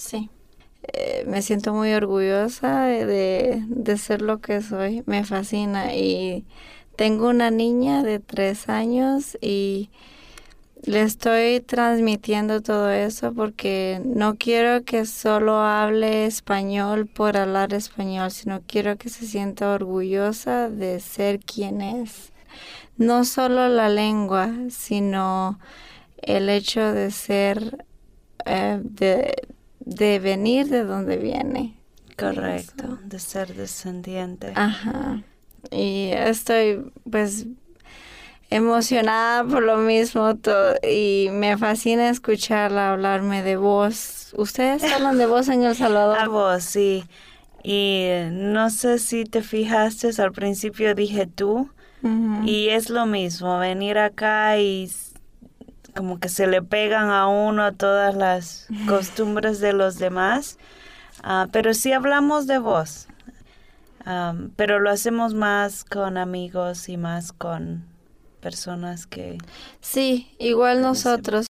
Sí. Me siento muy orgullosa de ser lo que soy. Me fascina y tengo una niña de 3 años y le estoy transmitiendo todo eso porque no quiero que solo hable español por hablar español, sino quiero que se sienta orgullosa de ser quien es. No solo la lengua, sino el hecho de ser, de venir de donde viene. Y Correcto, eso. de ser descendiente. Ajá. Y estoy pues emocionada por lo mismo y me fascina escucharla hablarme de vos. ¿Ustedes hablan de vos en El Salvador? A vos, sí. Y no sé si te fijaste, al principio dije tú, Ujú. y es lo mismo, venir acá y como que se le pegan a uno todas las costumbres de los demás. Pero sí hablamos de vos. Pero lo hacemos más con amigos y más con personas que Sí, igual conocemos. nosotros.